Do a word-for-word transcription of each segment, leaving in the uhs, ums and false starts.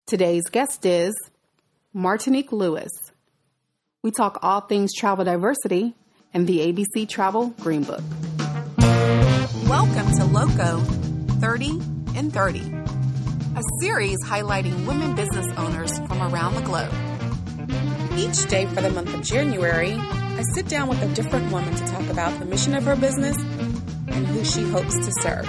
Today's guest is Martinique Lewis. We talk all things travel diversity and the A B C Travel Green Book. Welcome to Loco thirty in thirty, a series highlighting women business owners from around the globe. Each day for the month of January, I sit down with a different woman to talk about the mission of her business and who she hopes to serve.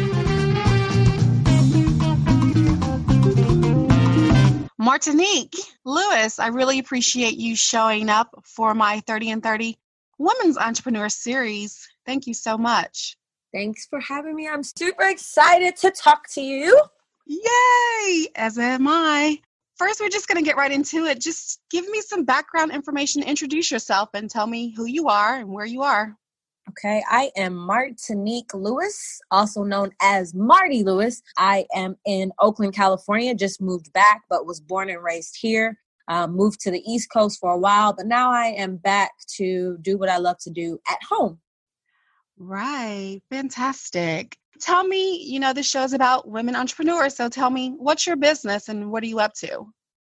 Martinique Lewis, I really appreciate you showing up for my thirty in thirty Women's Entrepreneur Series. Thank you so much. Thanks for having me. I'm super excited to talk to you. Yay! As am I. First, we're just going to get right into it. Just give me some background information, introduce yourself, and tell me who you are and where you are. Okay, I am Martinique Lewis, also known as Marty Lewis. I am in Oakland, California, just moved back, but was born and raised here. Um, moved to the East Coast for a while, but now I am back to do what I love to do at home. Right. Fantastic. Tell me, you know, this show is about women entrepreneurs, so tell me, what's your business and what are you up to?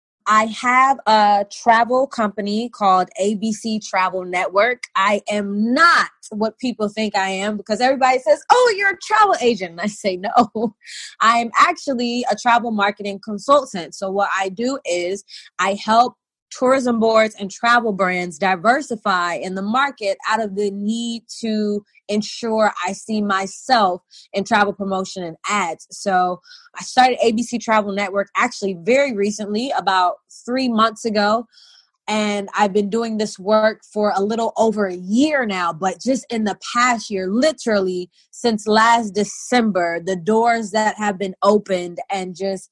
I have a travel company called A B C Travel Network. I am not what people think I am because everybody says, oh, you're a travel agent. And I say, no, I'm actually a travel marketing consultant. So what I do is I help tourism boards and travel brands diversify in the market out of the need to ensure I see myself in travel promotion and ads. So I started A B C Travel Network actually very recently, about three months ago. And I've been doing this work for a little over a year now, but just in the past year, literally since last December, the doors that have been opened and just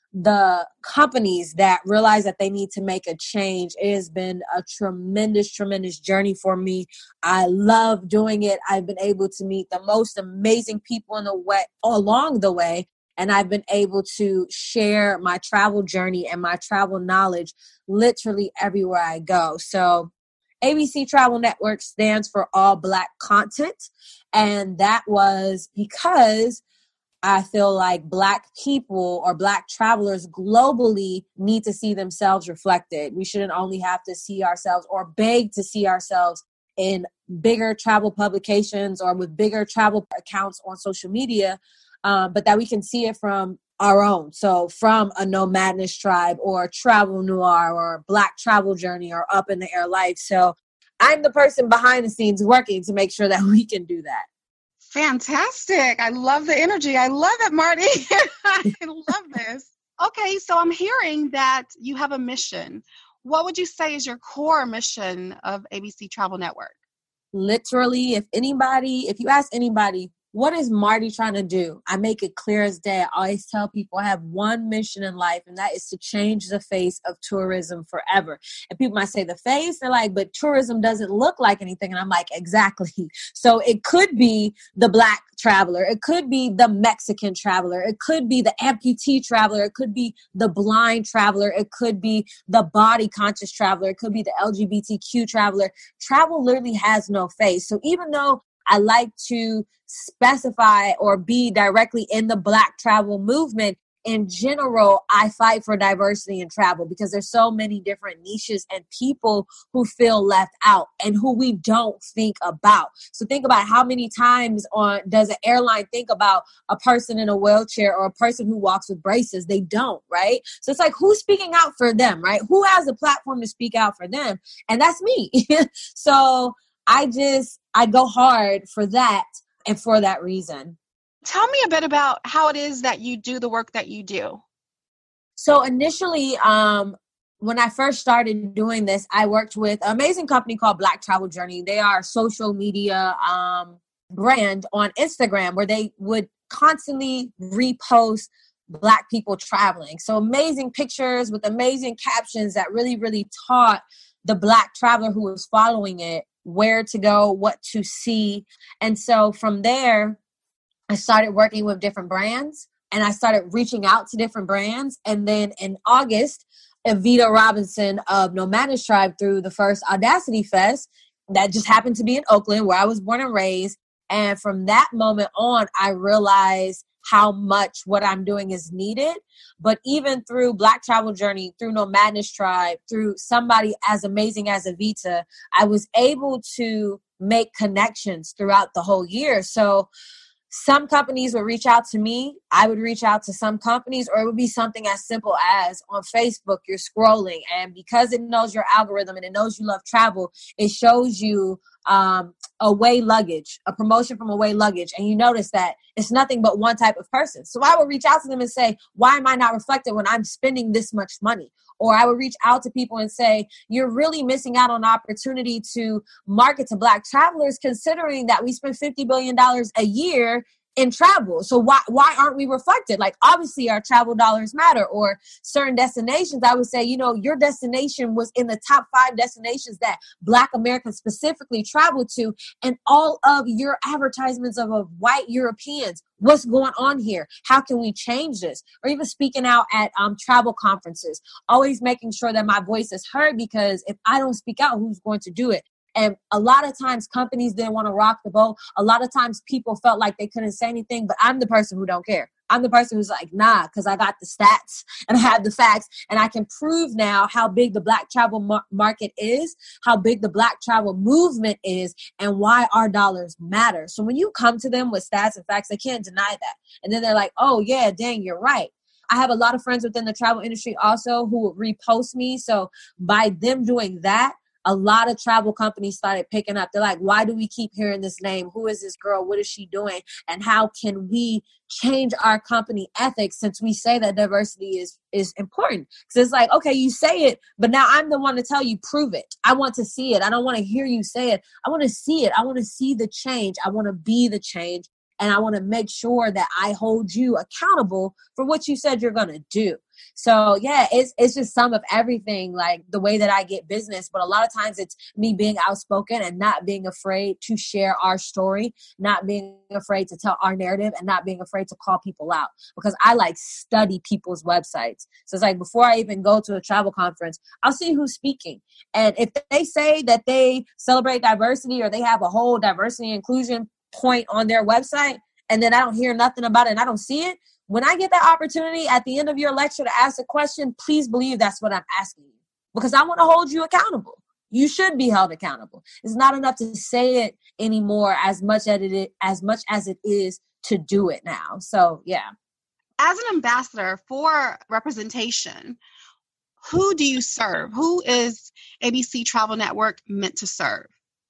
the companies that realize that they need to make a change. It has been a tremendous, tremendous journey for me. I love doing it. I've been able to meet the most amazing people in the way along the way. And I've been able to share my travel journey and my travel knowledge literally everywhere I go. So A B C Travel Network stands for All Black Content. And that was because I feel like Black people or Black travelers globally need to see themselves reflected. We shouldn't only have to see ourselves or beg to see ourselves in bigger travel publications or with bigger travel accounts on social media, um, but that we can see it from our own. So from a No Madness Tribe or Travel Noir or Black Travel Journey or Up in the Air Life. So I'm the person behind the scenes working to make sure that we can do that. Fantastic. I love the energy. I love it, Marty. I love this. Okay, so I'm hearing that you have a mission. What would you say is your core mission of A B C Travel Network? Literally, if anybody, if you ask anybody, what is Marty trying to do? I make it clear as day. I always tell people I have one mission in life, and that is to change the face of tourism forever. And people might say the face, they're like, but tourism doesn't look like anything. And I'm like, exactly. So it could be the Black traveler. It could be the Mexican traveler. It could be the amputee traveler. It could be the blind traveler. It could be the body conscious traveler. It could be the L G B T Q traveler. Travel literally has no face. So even though I like to specify or be directly in the Black travel movement, in general, I fight for diversity in travel because there's so many different niches and people who feel left out and who we don't think about. So think about how many times on does an airline think about a person in a wheelchair or a person who walks with braces? They don't, right? So it's like, who's speaking out for them, right? Who has a platform to speak out for them? And that's me. So I just, I go hard for that and for that reason. Tell me a bit about how it is that you do the work that you do. So initially, um, when I first started doing this, I worked with an amazing company called Black Travel Journey. They are a social media um, brand on Instagram where they would constantly repost Black people traveling. So amazing pictures with amazing captions that really, really taught the Black traveler who was following it where to go, what to see. And so from there, I started working with different brands and I started reaching out to different brands. And then in August, Evita Robinson of No Madness Tribe threw the first Audacity Fest that just happened to be in Oakland, where I was born and raised. And from that moment on, I realized how much what I'm doing is needed. But even through Black Travel Journey, through Nomadness Tribe, through somebody as amazing as Avita, I was able to make connections throughout the whole year. So some companies would reach out to me. I would reach out to some companies, or it would be something as simple as on Facebook, you're scrolling, and because it knows your algorithm and it knows you love travel, it shows you um, Away Luggage, a promotion from Away Luggage. And you notice that it's nothing but one type of person. So I would reach out to them and say, why am I not reflected when I'm spending this much money? Or I would reach out to people and say, you're really missing out on the opportunity to market to Black travelers, considering that we spend fifty billion dollars a year in travel. So why why aren't we reflected? Like, obviously our travel dollars matter. Or certain destinations, I would say, you know, your destination was in the top five destinations that Black Americans specifically travel to, and all of your advertisements of, of white Europeans. What's going on here? How can we change this? Or even speaking out at um, travel conferences, always making sure that my voice is heard, because if I don't speak out, who's going to do it? And a lot of times companies didn't want to rock the boat. A lot of times people felt like they couldn't say anything, but I'm the person who don't care. I'm the person who's like, nah, because I got the stats and I have the facts, and I can prove now how big the Black travel mar- market is, how big the Black travel movement is, and why our dollars matter. So when you come to them with stats and facts, they can't deny that. And then they're like, oh yeah, dang, you're right. I have a lot of friends within the travel industry also who would repost me. So by them doing that, a lot of travel companies started picking up. They're like, why do we keep hearing this name? Who is this girl? What is she doing? And how can we change our company ethics, since we say that diversity is, is important? Because it's like, okay, you say it, but now I'm the one to tell you, prove it. I want to see it. I don't want to hear you say it. I want to see it. I want to see the change. I want to be the change. And I want to make sure that I hold you accountable for what you said you're going to do. So yeah, it's it's just some of everything, like the way that I get business. But a lot of times it's me being outspoken and not being afraid to share our story, not being afraid to tell our narrative, and not being afraid to call people out, because I like study people's websites. So it's like, before I even go to a travel conference, I'll see who's speaking. And if they say that they celebrate diversity, or they have a whole diversity inclusion point on their website, and then I don't hear nothing about it and I don't see it, when I get that opportunity at the end of your lecture to ask a question, please believe that's what I'm asking you, because I want to hold you accountable. You should be held accountable. It's not enough to say it anymore as much as it is, as much as it is to do it now. So yeah. As an ambassador for representation, who do you serve? Who is A B C Travel Network meant to serve?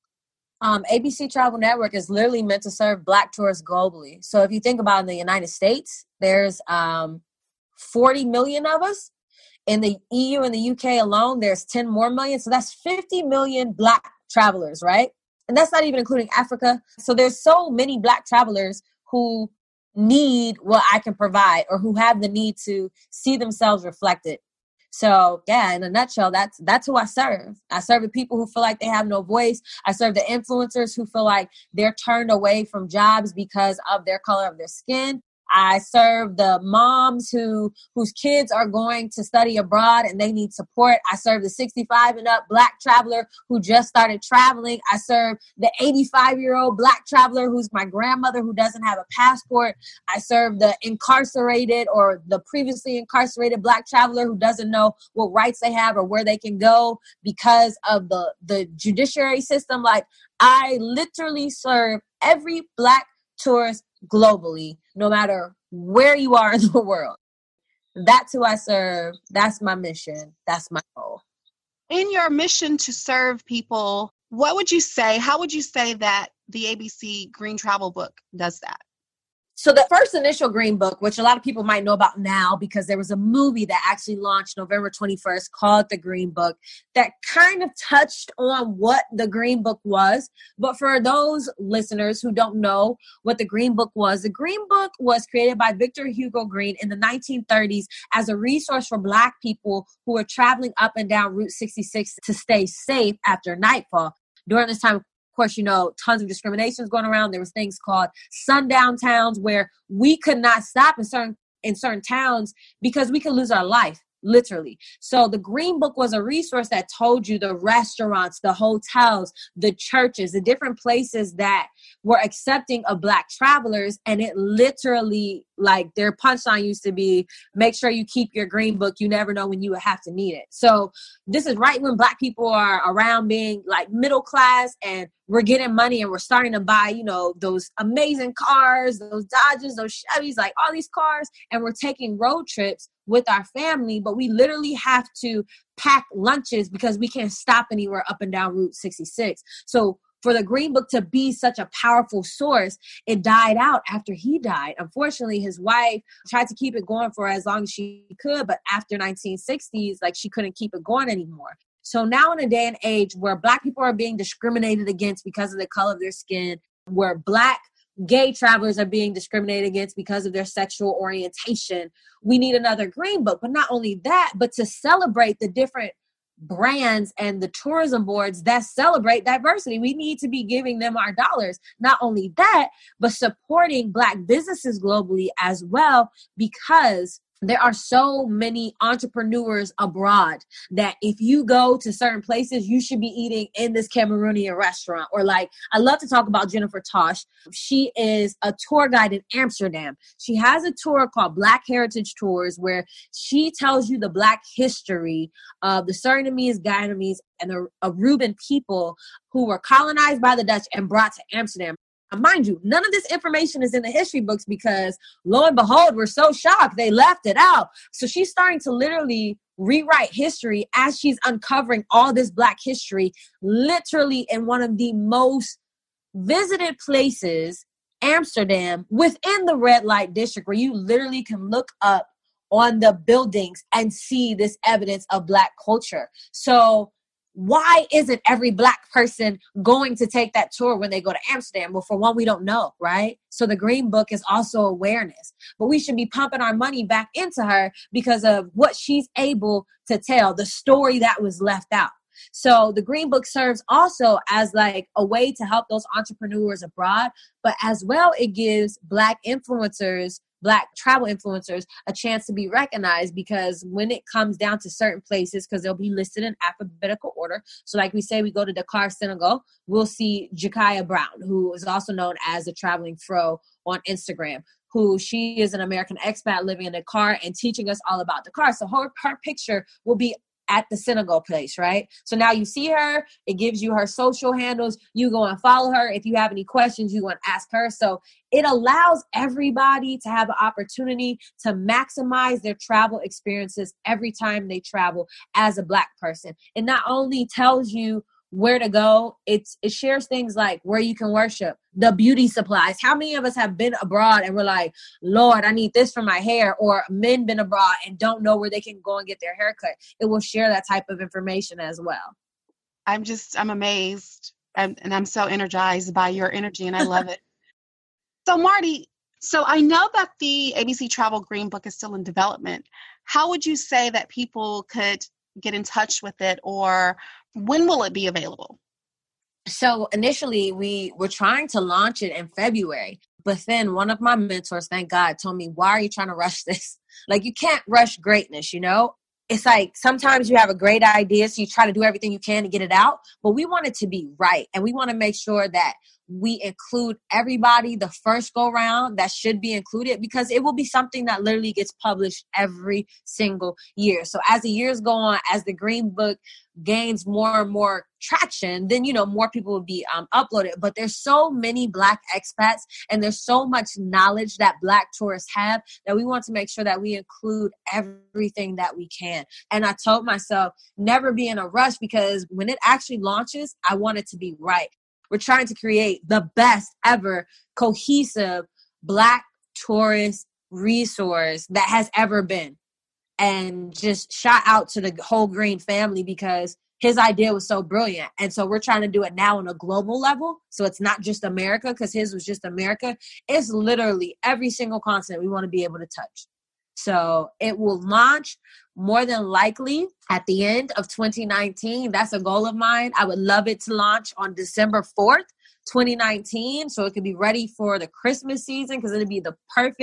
Um, A B C Travel Network is literally meant to serve Black tourists globally. So if you think about in the United States, there's um, forty million of us. In the E U and the U K alone, there's ten more million. So that's fifty million Black travelers, right? And that's not even including Africa. So there's so many Black travelers who need what I can provide, or who have the need to see themselves reflected. So yeah, in a nutshell, that's that's who I serve. I serve the people who feel like they have no voice. I serve the influencers who feel like they're turned away from jobs because of their color of their skin. I serve the moms who whose kids are going to study abroad and they need support. I serve the sixty-five and up Black traveler who just started traveling. I serve the eighty-five-year-old Black traveler who's my grandmother who doesn't have a passport. I serve the incarcerated or the previously incarcerated Black traveler who doesn't know what rights they have or where they can go because of the, the judiciary system. Like, I literally serve every Black tourist globally, no matter where you are in the world. That's who I serve. That's my mission. That's my goal. In your mission to serve people, what would you say, how would you say that the A B C Green Travel Book does that? So the first initial Green Book, which a lot of people might know about now because there was a movie that actually launched November twenty-first called The Green Book that kind of touched on what the Green Book was. But for those listeners who don't know what the Green Book was, the Green Book was created by Victor Hugo Green in the nineteen thirties as a resource for Black people who were traveling up and down Route sixty-six to stay safe after nightfall. During this time, of course, you know, tons of discrimination is going around. There was things called sundown towns where we could not stop in certain in certain towns because we could lose our life literally. So the Green Book was a resource that told you the restaurants, the hotels, the churches, the different places that were accepting of Black travelers. And it literally, like, their punchline used to be, make sure you keep your Green Book. You never know when you would have to need it. So this is right when Black people are around being like middle class, and we're getting money and we're starting to buy, you know, those amazing cars, those Dodges, those Chevys, like all these cars. And we're taking road trips with our family, but we literally have to pack lunches because we can't stop anywhere up and down Route sixty-six. So for the Green Book to be such a powerful source, it died out after he died. Unfortunately, his wife tried to keep it going for as long as she could, but after nineteen sixties, like, she couldn't keep it going anymore. So now in a day and age where Black people are being discriminated against because of the color of their skin, where Black gay travelers are being discriminated against because of their sexual orientation, we need another Green Book. But not only that, but to celebrate the different brands and the tourism boards that celebrate diversity. We need to be giving them our dollars. Not only that, but supporting Black businesses globally as well, because there are so many entrepreneurs abroad that if you go to certain places, you should be eating in this Cameroonian restaurant. Or, like, I love to talk about Jennifer Tosh. She is a tour guide in Amsterdam. She has a tour called Black Heritage Tours, where she tells you the Black history of the Surinamese, Guyanese, and the Aruban people who were colonized by the Dutch and brought to Amsterdam. Mind you, none of this information is in the history books because, lo and behold, we're so shocked they left it out. So she's starting to literally rewrite history as she's uncovering all this Black history, literally in one of the most visited places, Amsterdam, within the red light district, where you literally can look up on the buildings and see this evidence of Black culture. So why isn't every Black person going to take that tour when they go to Amsterdam? Well, for one, we don't know, right? So the Green Book is also awareness, but we should be pumping our money back into her because of what she's able to tell, the story that was left out. So the Green Book serves also as like a way to help those entrepreneurs abroad, but as well, it gives Black influencers, Black travel influencers, a chance to be recognized, because when it comes down to certain places, because they'll be listed in alphabetical order. So like we say, we go to Dakar, Senegal, we'll see Jakaya Brown, who is also known as a traveling fro on Instagram, who she is an American expat living in Dakar and teaching us all about Dakar. So her, her picture will be at the Senegal place, right? So now you see her, it gives you her social handles, you go and follow her. If you have any questions, you want to ask her. So it allows everybody to have an opportunity to maximize their travel experiences every time they travel as a Black person. It not only tells you where to go, it's it shares things like where you can worship, the beauty supplies. How many of us have been abroad and we're like, Lord, I need this for my hair, or men been abroad and don't know where they can go and get their hair cut? It will share that type of information as well. I'm just, I'm amazed, and, and I'm so energized by your energy, and I love it. So Marty, so I know that the A B C Travel Green Book is still in development. How would you say that people could get in touch with it, or when will it be available? So initially we were trying to launch it in February, but then one of my mentors, thank God, told me, why are you trying to rush this? Like, you can't rush greatness, you know? It's like sometimes you have a great idea, so you try to do everything you can to get it out, but we want it to be right. And we want to make sure that we include everybody the first go round that should be included, because it will be something that literally gets published every single year. So as the years go on, as the Green Book gains more and more traction, then, you know, more people will be um, uploaded. But there's so many Black expats and there's so much knowledge that Black tourists have that we want to make sure that we include everything that we can. And I told myself, never be in a rush, because when it actually launches, I want it to be right. We're trying to create the best ever cohesive Black tourist resource that has ever been. And just shout out to the whole Green family, because his idea was so brilliant. And so we're trying to do it now on a global level. So it's not just America, because his was just America. It's literally every single continent we want to be able to touch. So it will launch more than likely at the end of twenty nineteen. That's a goal of mine. I would love it to launch on December fourth, twenty nineteen. So it could be ready for the Christmas season, because it'll be the perfect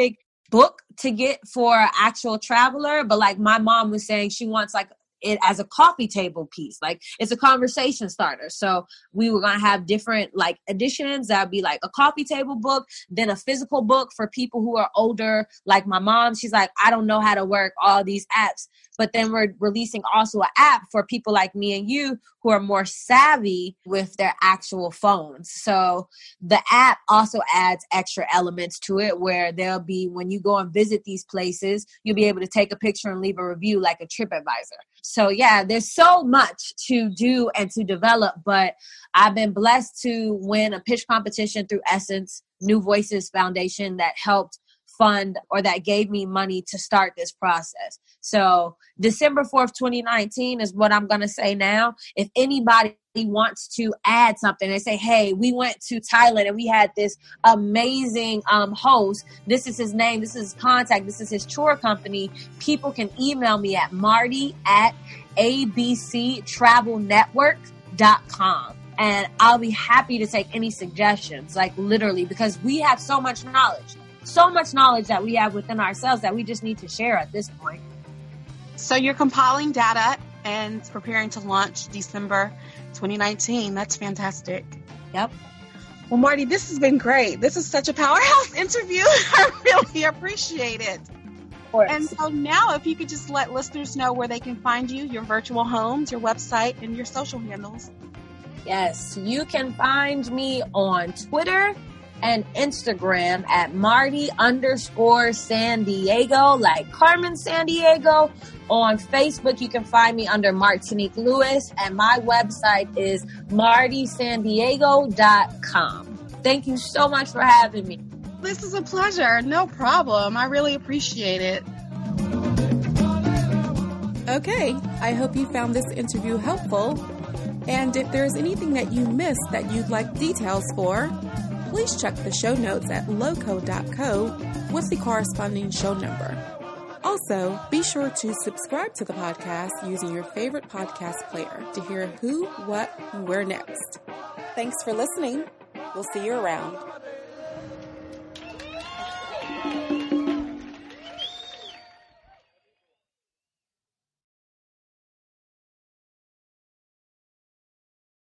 book to get for an actual traveler, but like my mom was saying, she wants like it as a coffee table piece. Like it's a conversation starter. So we were going to have different like editions. That would be like a coffee table book, then a physical book for people who are older. Like my mom, she's like, I don't know how to work all these apps. But then we're releasing also an app for people like me and you who are more savvy with their actual phones. So the app also adds extra elements to it where there'll be, when you go and visit these places, you'll be able to take a picture and leave a review like a TripAdvisor. So yeah, there's so much to do and to develop, but I've been blessed to win a pitch competition through Essence New Voices Foundation that helped fund or that gave me money to start this process. So December fourth, twenty nineteen is what I'm going to say now. If anybody wants to add something and say, hey, we went to Thailand and we had this amazing um, host. This is his name. This is his contact. This is his tour company. People can email me at Marty at A B C travel network dot com. And I'll be happy to take any suggestions, like literally, because we have so much knowledge. So much knowledge that we have within ourselves that we just need to share at this point. So you're compiling data and preparing to launch December twenty nineteen. That's fantastic. Yep. Well, Marty, this has been great. This is such a powerhouse interview. I really appreciate it. Of course. And so now if you could just let listeners know where they can find you, your virtual homes, your website, and your social handles. Yes, you can find me on Twitter and Instagram at Marty underscore San Diego, like Carmen San Diego. On Facebook, you can find me under Martinique Lewis, and my website is marty san diego dot com. Thank you so much for having me. This is a pleasure. No problem. I really appreciate it. Okay, I hope you found this interview helpful. And if there's anything that you missed that you'd like details for, please check the show notes at loco dot co with the corresponding show number. Also, be sure to subscribe to the podcast using your favorite podcast player to hear who, what, and where next. Thanks for listening. We'll see you around.